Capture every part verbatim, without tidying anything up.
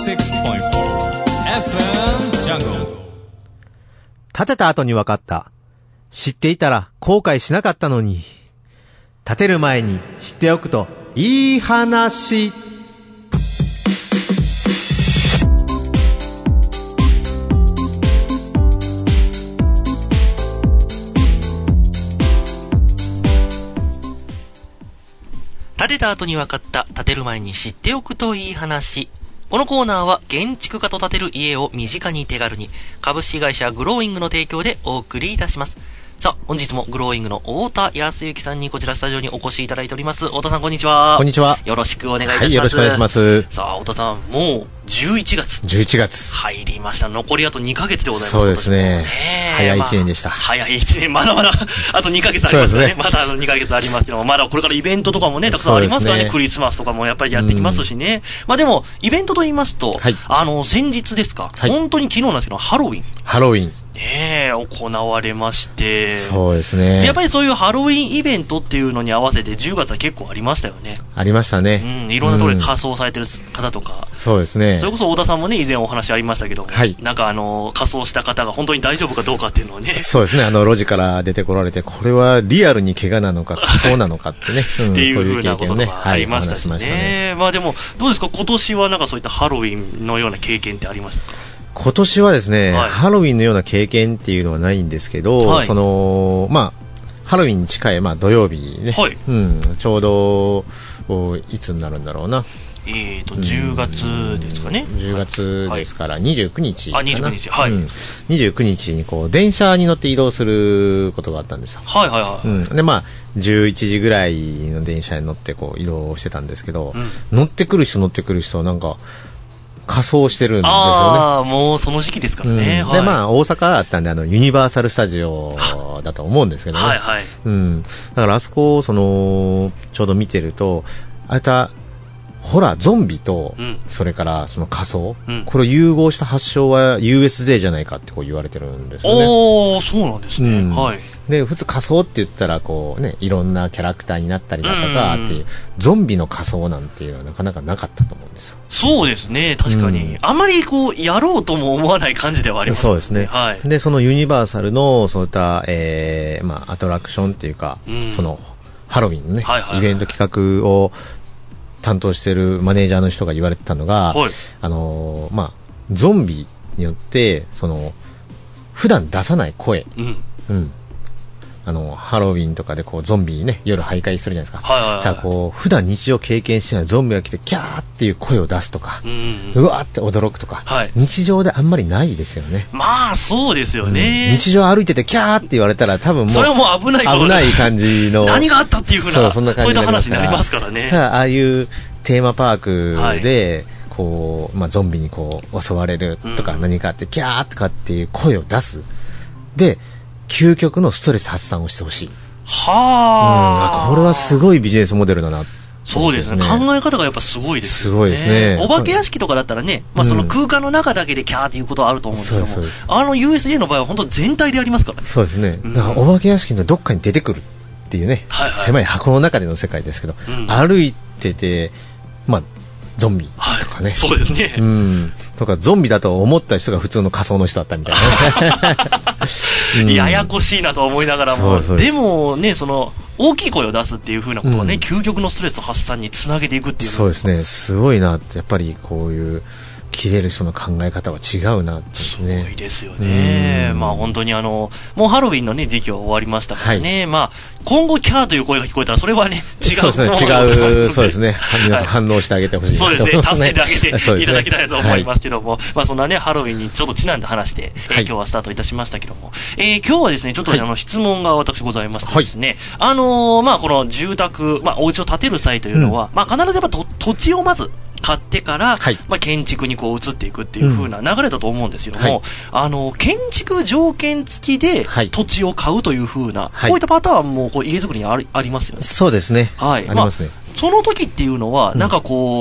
シックスポイントフォー エフエム ジャングル。 建てた後に分かった。知っていたら後悔しなかったのに。建てる前に知っておくといい話。 建てた後に分かった、建てる前に知っておくといい話。このコーナーは建築家と建てる家を身近に手軽に、株式会社グローイングの提供でお送りいたします。さあ、本日もグローイングの太田康之さんにこちらスタジオにお越しいただいております。太田さん、こんにちは。 こんにちは。 よろしくお願いいたします。 はい、よろしくお願いします。 さあ、太田さん、もうじゅういちがつ。 じゅういちがつ。 入りました。残りあとにかげつでございます。 そうですね。早いいちねんでした。 まあ、早いいちねん。まだまだ、あとにかげつありますね。ねまだあのにかげつありますけども、まだこれからイベントとかもね、たくさんありますからね。ねクリスマスとかもやっぱりやってきますしね。まあでも、イベントと言いますと、はい、あの、先日ですか、はい、本当に昨日なんですけど、ハロウィン。 ハロウィン。 ねえ、行われまして。 そうですね。 やっぱりそういうハロウィンイベントっていうのに合わせてじゅうがつは結構ありましたよね。 ありましたね。 うん、いろんなところで仮装されてる方とか。うん、 そうですね。 それこそ太田さんもね、以前お話ありましたけども、はい、なんかあの、仮装した方が本当に大丈夫かどうかっていうのをね。 そうですね、あの、路地から出てこられて、これはリアルに怪我なのか、仮装なのかってね。 うん、っていうふうなことがありましたしね。はい、ねまあでも、どうですか、今年はなんかそういったハロウィンのような経験ってありましたか？ 今年はですね、はい、ハロウィンのような経験っていうのはないんですけど、はい、その、まあ、ハロウィンに近い、まあ、土曜日ね、はいうん、ちょうど、いつになるんだろうな。 えーと、じゅうがつですかね。 じゅうがつですから、にじゅうくにちかな。 あ、にじゅうくにち、はい。うん、 にじゅうくにちにこう、電車に乗って移動することがあったんですよ。 はいはいはい。うん、 で、まあ、じゅういちじぐらいの電車に乗ってこう、移動してたんですけど、うん、乗ってくる人乗ってくる人、なんか、仮装してるんですよね。 ああ、もうその時期ですからね。 うん、で、はい、まあ、大阪だったんで、あの、ユニバーサルスタジオだと思うんですけどね。 はいはい。 うん。だからあそこを、その、ちょうど見てると、あれた、ホラー、ゾンビと、うん、それからその仮装、うん、これを融合した発祥は ユーエスジェー じゃないかってこう言われてるんですよね。 おー、そうなんですね。うん、はい。 で、普通仮装って言ったら、こうね、いろんなキャラクターになったりだとかっていう、ゾンビの仮装なんていうのはなかなかなかったと思うんですよ。 そうですね、確かに。うん、あまりこう、やろうとも思わない感じではありますね。 そうですね。はい。で、そのユニバーサルの、そういった、えー、まあ、アトラクションっていうか、うん、その、ハロウィンのね、はいはいはい、イベント企画を、担当しているマネージャーの人が言われてたのが、はい、あのー、まあ、ゾンビによって、その、普段出さない声、うん。うん。あの、ハロウィンとかでこう、ゾンビね、夜徘徊するじゃないですか。はいはいはい、さあ、こう、普段日常経験してないゾンビが来て、キャーっていう声を出すとか、うんうんうん、うわーって驚くとか、はい、日常であんまりないですよね。 まあ、そうですよね。 うん、日常歩いてて、キャーって言われたら、多分もう、 それはもう危ないこと。 危ない感じの。 何があったっていうふうな、 そう、そんな感じそういった話になりますからね。 ただ、ああいう、テーマパークで、はい、こう、まあ、ゾンビにこう、襲われるとか何かあって、キャーとかっていう声を出す。で、究極のストレス発散をしてほしい。 はあ、うん。これはすごいビジネスモデルだな。 そうですね。考え方がやっぱすごいですよね。 すごいですね。 お化け屋敷とかだったらね、まあその空間の中だけでキャーっていうことはあると思うんですけども、そうです、あの ユーエスジェー の場合は本当全体でやりますからね。 そうですね。だからお化け屋敷のどっかに出てくるっていうね、はいはい、狭い箱の中での世界ですけど、うん、歩いてて、まあ、ゾンビとかね、はい、 そうですね、 うん、とかゾンビだと思った人が普通の仮想の人だったみたいな、 うん、ややこしいなと思いながらも、で, でもね、その大きい声を出すっていう風なことはね、うん、究極のストレス発散につなげていくっていう。 そうですね、すごいなって、やっぱりこういう切れる人の考え方は違うなって、ね、 すごいですよね。まあ本当にあのもうハロウィンのね時期は終わりましたからね、はい、まあ今後キャーという声が聞こえたらそれはね違う、 そうですね、違う、そうですね、皆さん反応してあげてほしいなと、 そうですね、助けてあげていただきたいと思いますけども、はい、まあそんなねハロウィンにちょっとちなんで話して、えーはい、今日はスタートいたしましたけども、えー、今日はですねちょっと、ね、はい、あの質問が私ございましてですね、はい、あのー、まあこの住宅、まあお家を建てる際というのは、うん、まあ必ずやっぱと土地をまず買ってから、はい、まあ、建築にこう移っていくっていう風な流れだと思うんですけども、うん、はい、あの建築条件付きで土地を買うという風な、はい、こういったパターンもこう家づくりにあり、ありますよね。 そうですね、 はい、 ありますね。 まあ、その時っていうのは、うん、なんかこう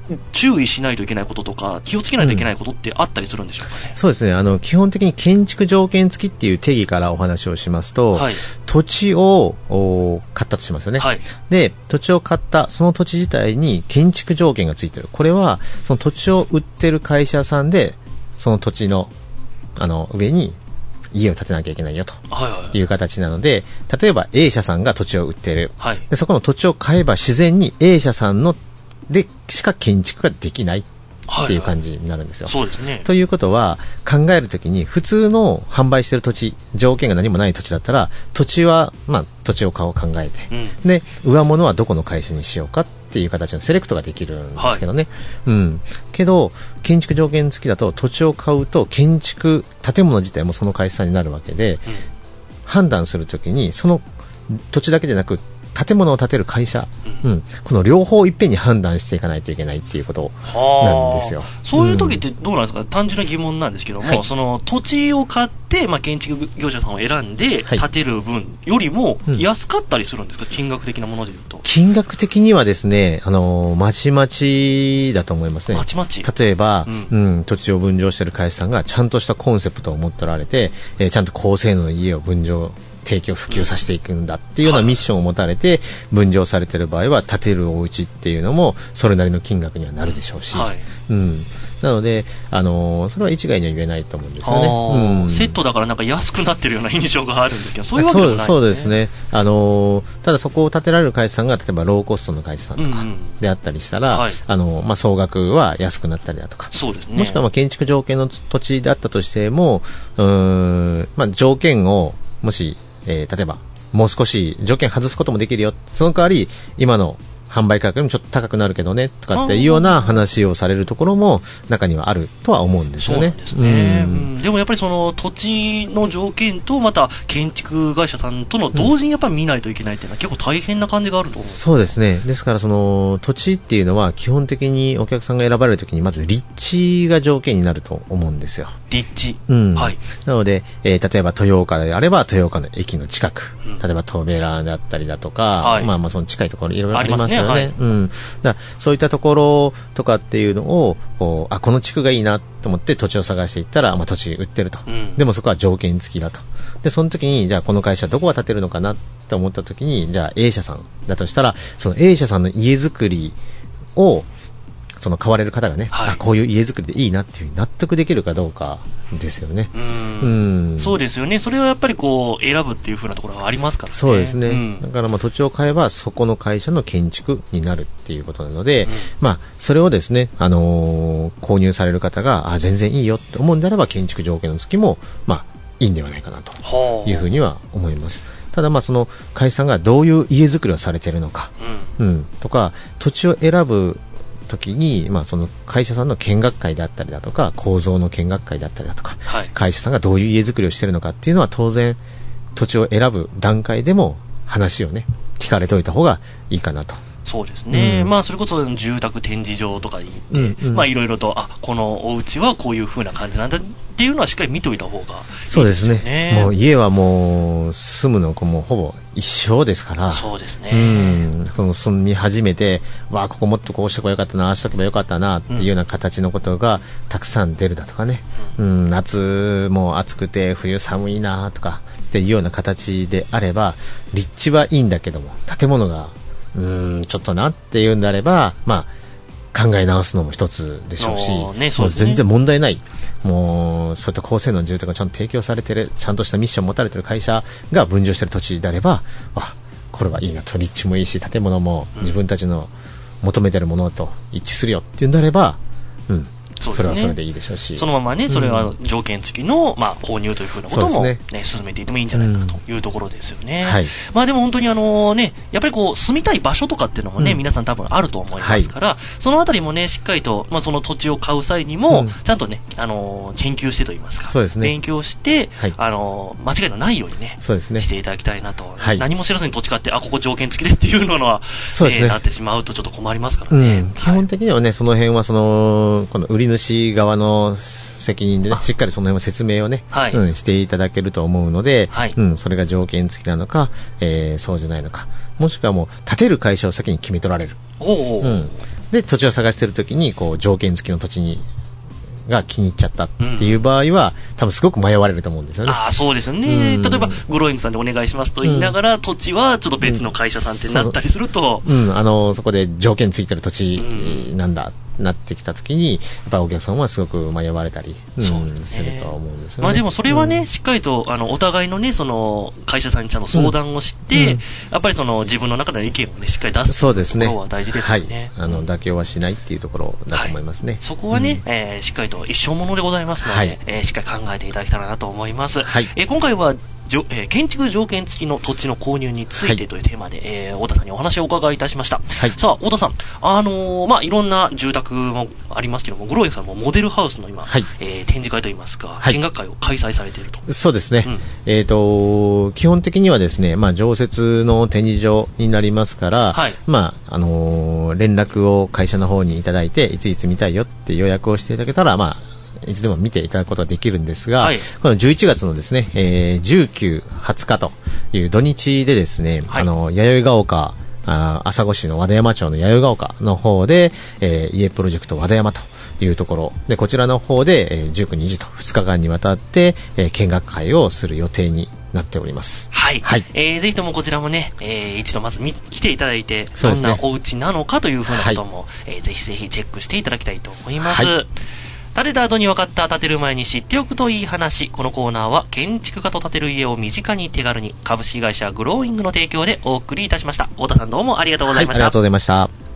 注意しないといけないこととか気をつけないといけないことってあったりするんでしょうかね。 うん、そうですね、あの基本的に建築条件付きっていう定義からお話をしますと、はい、土地を買ったとしますよね、はい、で土地を買ったその土地自体に建築条件がついてる。これはその土地を売ってる会社さんでその土地のあの上に家を建てなきゃいけないよという形なので、例えば A 社さんが土地を売っている、はい、でそこの土地を買えば自然に A 社さんのでしか建築ができないっていう感じになるんですよ。 そうですね。 ということは考えるときに普通の販売している土地、条件が何もない土地だったら土地は、まあ、土地を買おう考えて、うん、で上物はどこの会社にしようかっていう形のセレクトができるんですけどね、はい、うん、けど建築条件付きだと土地を買うと建築建物自体もその会社さんになるわけで、うん、判断するときにその土地だけじゃなく建物を建てる会社、うんうん、この両方いっぺんに判断していかないといけないっていうことなんですよ。 そういう時ってどうなんですか、うん、単純な疑問なんですけども、はい、その土地を買って、まあ、建築業者さんを選んで建てる分よりも安かったりするんですか、うん、金額的なものでいうと。 金額的にはですね、あのまちまちだと思いますね。 まちまち。 例えば、うんうん、土地を分譲している会社さんがちゃんとしたコンセプトを持っておられて、えー、ちゃんと高性能の家を分譲提供普及させていくんだっていうようなミッションを持たれて分譲されている場合は建てるお家っていうのもそれなりの金額にはなるでしょうし、はい、うん、なので、あのー、それは一概には言えないと思うんですよね、うん、 セットだからなんか安くなってるような印象があるんですけど、そういうわけでもないんですね。 そう、そうですね、あのー、ただそこを建てられる会社さんが例えばローコストの会社さんとかであったりしたら、うんうん、あのーまあ、総額は安くなったりだとか、 そうですね、 もしくはまあ建築条件の土地であったとしてもうーん、まあ、条件をもし、えー、例えばもう少し条件外すこともできるよ、その代わり今の販売価格よりもちょっと高くなるけどねとかっていうような話をされるところも中にはあるとは思うんですよね。 そうですね、うん、でもやっぱりその土地の条件とまた建築会社さんとの同時にやっぱり見ないといけないっていうのは結構大変な感じがあると思うんです。 そうですね。ですからその土地っていうのは基本的にお客さんが選ばれるときにまず立地が条件になると思うんですよ。 立地、 うん、 はい。 なので、えー、例えば豊岡であれば豊岡の駅の近く、うん、例えば戸ベラだったりだとか、はい、まあまあその近いところいろいろありますよね。はい、うん、だそういったところとかっていうのをこう、あ、この地区がいいなと思って土地を探していったら、まあ、土地売ってると、うん、でもそこは条件付きだと。でその時にじゃあこの会社どこが建てるのかなと思った時に、じゃあ A 社さんだとしたらその A 社さんの家づくりをその買われる方がね、はい、あ、こういう家づくりでいいなっていう納得できるかどうかですよね。うん、 うん、そうですよね。それはやっぱりこう選ぶっていう風なところはありますからね。 そうですね、うん、だからまあ土地を買えばそこの会社の建築になるっていうことなので、うん、まあそれをですね、あのー、購入される方があ全然いいよって思うんであれば建築条件の付きもまあいいんではないかなというふうには思います。ただまあその会社さんがどういう家づくりをされているのか、うんうん、とか土地を選ぶ時に、まあ、その会社さんの見学会であったりだとか構造の見学会であったりだとか、はい、会社さんがどういう家づくりをしているのかっていうのは当然土地を選ぶ段階でも話をね聞かれておいた方がいいかなと。 そうですね、うん、まあそれこそ住宅展示場とかに行って、うんうん、まあいろいろとあこのお家はこういう風な感じなんだっていうのはしっかり見ておいた方がいいですよね。 そうですね。もう家はもう住むのがもうほぼ一生ですから。 そうですね。 うん、その住み始めてわあここもっとこうしてこばよかったなああしとけばよかったなっていうような形のことがたくさん出るだとかね、うんうん、夏も暑くて冬寒いなとかっていうような形であれば立地はいいんだけども建物がうーんちょっとなっていうんであれば、まあ、考え直すのも一つでしょうし、ね、そうですね、もう全然問題ない、もうそういった高性能の住宅がちゃんと提供されているちゃんとしたミッションを持たれている会社が分譲している土地であれば、あこれはいいなと、立地もいいし建物も自分たちの求めているものと一致するよっていうんであれば、うん、そ, ね、それはそれでいいでしょうし、 そのままね、それは条件付きの、まあ、購入というふうなことも、ねね、進めていってもいいんじゃないかというところですよね、うんはい、まあ、でも本当にあの、ね、やっぱりこう住みたい場所とかっていうのも、ねうん、皆さん多分あると思いますから、はい、そのあたりも、ね、しっかりと、まあ、その土地を買う際にも、うん、ちゃんと、ね、あの研究してといいますか、 そうですね、 勉強して、はい、あの間違いのないように、ね、 そうですね、 していただきたいなと、 はい、 何も知らずに土地買ってあここ条件付きですっていうのは、 そうですね、 えー、なってしまうとちょっと困りますからね、 うん、基本的には、ね、その辺はそのこの売り主側の責任で、ね、しっかりその辺は説明をね、はいうん、していただけると思うので、はいうん、それが条件付きなのか、えー、そうじゃないのか、もしくはもう建てる会社を先に決め取られる、おうおう、うん、 で土地を探してるときにこう条件付きの土地にが気に入っちゃったっていう場合は、うん、多分すごく迷われると思うんですよね。 ああ、そうですよね、うん、例えばグローイングさんでお願いしますと言いながら、うん、土地はちょっと別の会社さんってなったりすると、 うん、うん、あのそこで条件ついてる土地なんだ、うん、なってきたときにやっぱりお客さんはすごく迷われたり、うん、そうですね、するとは思うんですよね。 まあ、でもそれはね、うん、しっかりとあのお互いのねその会社さんにちゃんと相談をして、うんうん、やっぱりその自分の中での意見をねしっかり出すというところは大事ですよね。 はい、あの妥協はしないっていうところだと思いますね。はい、 そこはね、うん、えー、しっかりと一生ものでございますので、はい、えー、しっかり考えていただけたらなと思います。はい、えー、今回はえー、建築条件付きの土地の購入についてというテーマで、はい、えー、太田さんにお話をお伺いいたしました。はい、さあ太田さん、あのー、まあいろんな住宅もありますけども、グローイングさんもモデルハウスの今、はい、えー、展示会といいますか、はい、見学会を開催されていると。 そうですね。うん、えっ、ー、と基本的にはですね、まあ常設の展示場になりますから、はい、まああのー、連絡を会社の方にいただいて、いついつ見たいよって予約をしていただけたら、まあいつでも見ていただくことができるんですが、はい、このじゅういちがつのですね、えー、じゅうく、はつかという土日でですね、はい、あの弥生が丘、あ朝来市の和田山町の弥生が丘の方で、えー、家プロジェクト和田山というところで、こちらの方で、えー、じゅうく、にじゅうとふつかかんにわたって、えー、見学会をする予定になっております。 はい。はい、えー、ぜひともこちらもね、えー、一度まず見来ていただいて、どんなお家なのかというふうなことも、はい、えー、ぜひぜひチェックしていただきたいと思います。はい、建てた後に分かった建てる前に知っておくといい話。このコーナーは建築家と建てる家を身近に手軽に、株式会社グローイングの提供でお送りいたしました。太田さんどうもありがとうございました。 はい、ありがとうございました。